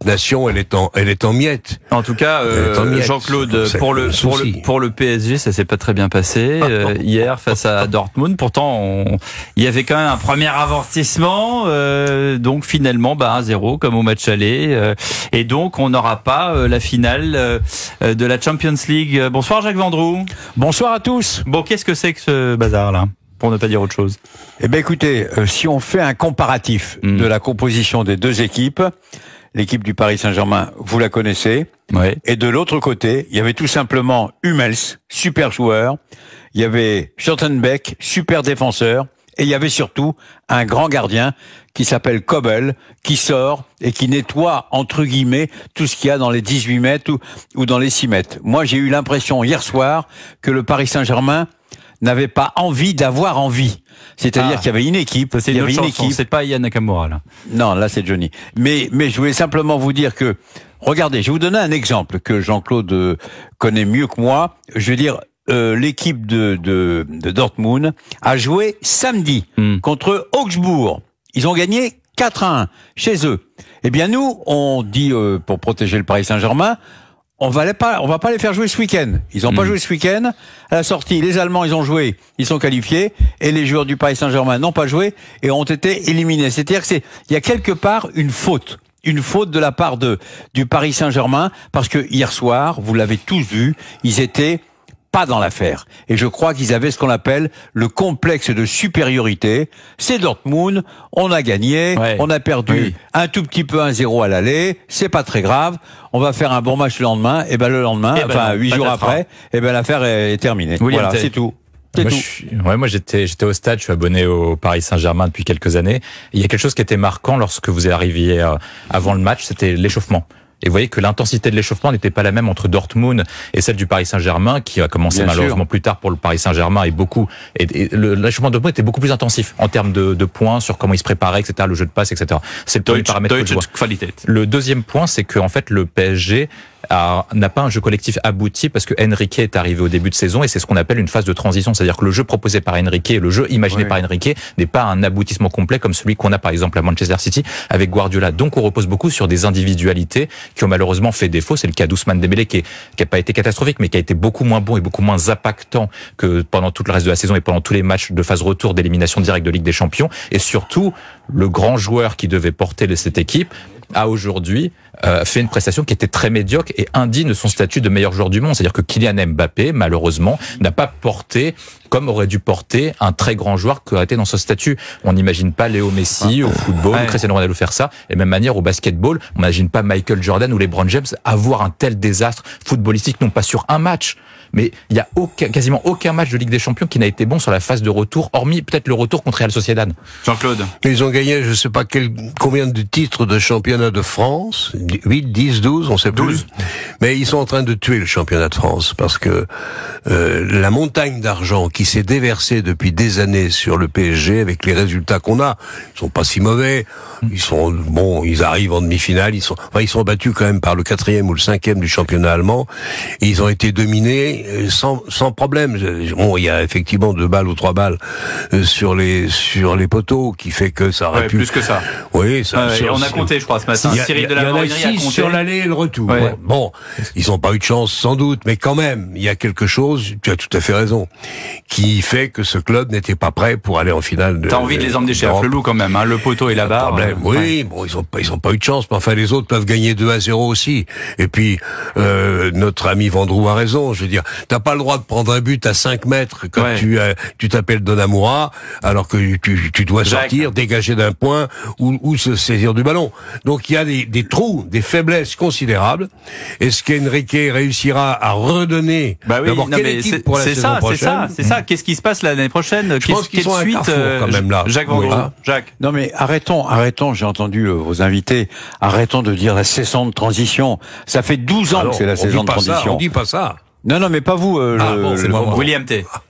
nation, elle est en miettes. En tout cas, Jean-Claude, pour le PSG, ça s'est pas très bien passé hier face à Dortmund. Pourtant, il y avait quand même un premier avertissement, donc finalement, 1-0 comme au match aller, et donc on n'aura pas la finale de la Champions League. Bonsoir Jacques Vendroux. Bonsoir à tous. Bon, qu'est-ce que c'est que ce bazar-là, pour ne pas dire autre chose? Eh bien écoutez, si on fait un comparatif de la composition des deux équipes, l'équipe du Paris Saint-Germain, vous la connaissez, et de l'autre côté, il y avait tout simplement Hummels, super joueur, il y avait Schlotterbeck, super défenseur, et il y avait surtout un grand gardien qui s'appelle Kobel, qui sort et qui nettoie, entre guillemets, tout ce qu'il y a dans les 18 mètres ou dans les 6 mètres. Moi, j'ai eu l'impression hier soir que le Paris Saint-Germain n'avait pas envie d'avoir envie. C'est-à-dire qu'il y avait une équipe. C'est une autre chanson, c'est pas Yann Nakamura, là. Non, là c'est Johnny. Mais je voulais simplement vous dire que, regardez, je vais vous donner un exemple que Jean-Claude connaît mieux que moi. Je veux dire, l'équipe de Dortmund a joué samedi contre Augsbourg. Ils ont gagné 4-1 chez eux. Eh bien nous, on dit pour protéger le Paris Saint-Germain, on va pas les faire jouer ce week-end. Ils n'ont pas joué ce week-end. À la sortie, les Allemands, ils ont joué, ils sont qualifiés, et les joueurs du Paris Saint-Germain n'ont pas joué et ont été éliminés. C'est-à-dire que il y a quelque part une faute de la part du Paris Saint-Germain, parce que hier soir, vous l'avez tous vu, ils étaient pas dans l'affaire. Et je crois qu'ils avaient ce qu'on appelle le complexe de supériorité. C'est Dortmund, on a gagné, on a perdu un tout petit peu 1-0 à l'aller, c'est pas très grave, on va faire un bon match le lendemain, et le lendemain, 8 jours après, l'affaire est terminée. Voilà, c'est tout. Moi j'étais au stade, je suis abonné au Paris Saint-Germain depuis quelques années. Il y a quelque chose qui était marquant lorsque vous arriviez avant le match, c'était l'échauffement. Et vous voyez que l'intensité de l'échauffement n'était pas la même entre Dortmund et celle du Paris Saint-Germain, qui a commencé malheureusement plus tard pour le Paris Saint-Germain, et l'échauffement de Dortmund était beaucoup plus intensif en termes de points sur comment il se préparait, etc., le jeu de passe, etc. C'est le premier paramètre que je vois. Le deuxième point, c'est que en fait le PSG n'a pas un jeu collectif abouti parce que Enrique est arrivé au début de saison et c'est ce qu'on appelle une phase de transition, c'est-à-dire que le jeu proposé par Enrique et le jeu imaginé par Enrique n'est pas un aboutissement complet comme celui qu'on a par exemple à Manchester City avec Guardiola. Donc on repose beaucoup sur des individualités qui ont malheureusement fait défaut. C'est le cas d'Ousmane Dembélé qui a pas été catastrophique mais qui a été beaucoup moins bon et beaucoup moins impactant que pendant tout le reste de la saison et pendant tous les matchs de phase retour d'élimination directe de Ligue des Champions. Et surtout, le grand joueur qui devait porter cette équipe a aujourd'hui fait une prestation qui était très médiocre et indigne de son statut de meilleur joueur du monde. C'est-à-dire que Kylian Mbappé, malheureusement, n'a pas porté comme aurait dû porter un très grand joueur qui aurait été dans ce statut. On n'imagine pas Léo Messi au football, Cristiano Ronaldo faire ça, et de même manière au basketball, on n'imagine pas Michael Jordan ou LeBron James avoir un tel désastre footballistique, non pas sur un match, mais il y a quasiment aucun match de Ligue des Champions qui n'a été bon sur la phase de retour, hormis peut-être le retour contre Real Sociedad. Jean-Claude. Ils ont gagné, je sais pas combien de titres de championnat de France, 8, 10, 12, on sait plus. Mais ils sont en train de tuer le championnat de France parce que la montagne d'argent qui s'est déversée depuis des années sur le PSG avec les résultats qu'on a, ils sont pas si mauvais. Ils arrivent en demi-finale, ils sont battus quand même par le 4e ou le 5e du championnat allemand. Et ils ont été dominés sans problème. Bon, il y a effectivement 2 balles ou 3 balles sur les poteaux qui fait que ça aurait pu plus que ça. Oui, ça. On a compté, je crois, ce matin. Cyril Delamorière a compté sur l'aller et le retour. Bon, ils n'ont pas eu de chance sans doute, mais quand même, il y a quelque chose. Tu as tout à fait raison, qui fait que ce club n'était pas prêt pour aller en finale. T'as envie de les emmener chez Flelou quand même, hein, le poteau et la barre. Oui, bon, ils ont pas eu de chance, mais enfin les autres peuvent gagner 2-0 aussi. Et puis notre ami Vendroux a raison. Je veux dire, t'as pas le droit de prendre un but à 5 mètres quand tu t'appelles Donnarumma, alors que tu dois sortir, dégager d'un point ou se saisir du ballon. Donc il y a des trous, des faiblesses considérables. Est-ce qu'Enrique réussira à redonner d'abord quelle équipe pour la saison prochaine? C'est ça. Qu'est-ce qui se passe l'année prochaine? Je pense qu'ils sont à un carrefour quand même là. Jacques Vendroux. Jacques. Non mais arrêtons. J'ai entendu vos invités. Arrêtons de dire la saison de transition. Ça fait 12 ans que c'est la saison de transition. On dit pas ça. Non, mais pas vous. William T.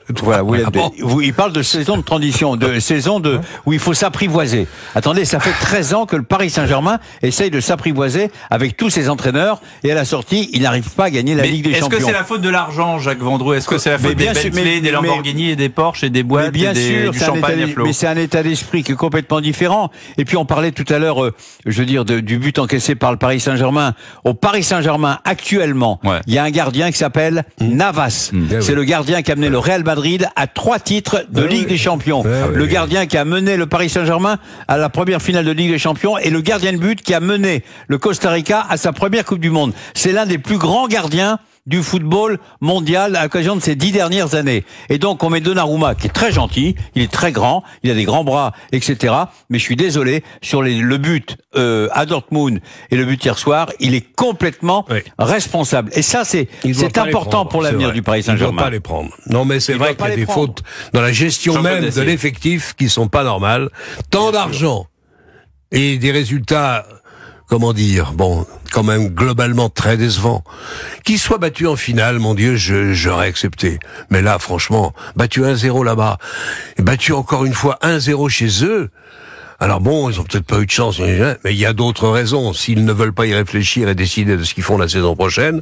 Voilà, il parle de saison de transition, de saison où il faut s'apprivoiser. Attendez, ça fait 13 ans que le Paris Saint-Germain essaye de s'apprivoiser avec tous ses entraîneurs, et à la sortie, il n'arrive pas à gagner la Ligue des Champions. Est-ce que c'est la faute de l'argent, Jacques Vendroux? Est-ce que c'est la faute des Bentley, des Lamborghini et des Porsche et des boîtes et du champagne à flot? Mais c'est un état d'esprit qui est complètement différent. Et puis on parlait tout à l'heure, du but encaissé par le Paris Saint-Germain. Au Paris Saint-Germain, actuellement, il y a un gardien qui s'appelle Navas. C'est le gardien qui a mené le Real Madrid à 3 titres de Ligue des Champions. Le gardien qui a mené le Paris Saint-Germain à la première finale de Ligue des Champions, et le gardien de but qui a mené le Costa Rica à sa première Coupe du Monde. C'est l'un des plus grands gardiens du football mondial à l'occasion de ces 10 dernières années. Et donc on met Donnarumma, qui est très gentil, il est très grand, il a des grands bras, etc. Mais je suis désolé, sur le but à Dortmund et le but hier soir, il est complètement responsable. Et ça, c'est important pour l'avenir du Paris Saint-Germain. Il ne doit pas les prendre. Non, mais c'est vrai qu'il y a des fautes dans la gestion même de l'effectif qui sont pas normales. Tant d'argent et des résultats, comment dire, quand même globalement très décevant. Qu'il soit battu en finale, mon Dieu, j'aurais accepté. Mais là, franchement, battu 1-0 là-bas, et battu encore une fois 1-0 chez eux. Alors ils ont peut-être pas eu de chance, mais il y a d'autres raisons. S'ils ne veulent pas y réfléchir et décider de ce qu'ils font la saison prochaine,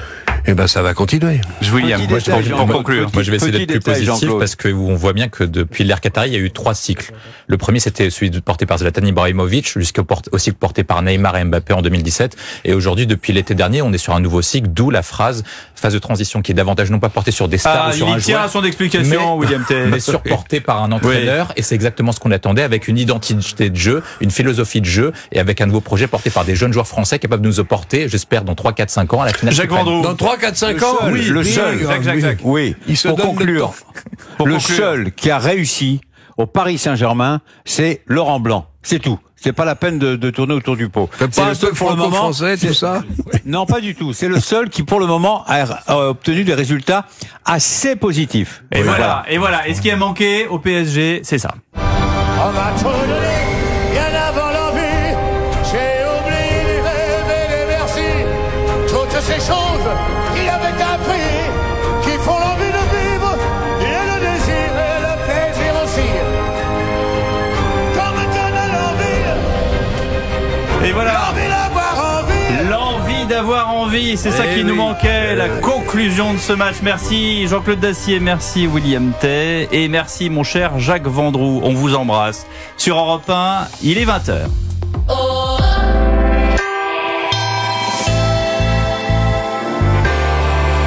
ça va continuer. William, pour conclure. Moi, je vais essayer d'être plus positif parce que on voit bien que depuis l'ère Qatari, il y a eu 3 cycles. Le premier, c'était celui porté par Zlatan Ibrahimovic, jusqu'au cycle porté par Neymar et Mbappé en 2017. Et aujourd'hui, depuis l'été dernier, on est sur un nouveau cycle, d'où la phase de transition qui est davantage non pas portée sur des stars ou sur un joueur. Il tient à son explication, William T. Mais surporté par un entraîneur. Et c'est exactement ce qu'on attendait, avec une identité de jeu, une philosophie de jeu, et avec un nouveau projet porté par des jeunes joueurs français capables de nous apporter, j'espère, dans 3, 4, 5 ans à la finale. Jacques Vendroux. Dans 3, 4, 5 ans, le seul. Oui. Pour conclure, le seul qui a réussi au Paris Saint-Germain, c'est Laurent Blanc. C'est tout. C'est pas la peine de tourner autour du pot. C'est pas un seul franco-français, tout ça? Non, pas du tout. C'est le seul qui, pour le moment, a obtenu des résultats assez positifs. Et voilà. Et ce qui a manqué au PSG, c'est ça. On m'a tout donné, bien avant l'envie. J'ai oublié les merci. Toutes ces choses qu'il avait appris, qui font l'envie de vivre, et le désir et le plaisir aussi. Comme donne l'envie. Et voilà. L'envie d'avoir envie. L'envie d'avoir envie, c'est ça qui nous manquait, la conclusion de ce match. Merci Jean-Claude Dacier, merci William Tay, et merci mon cher Jacques Vendroux. On vous embrasse. Sur Europe 1, il est 20h.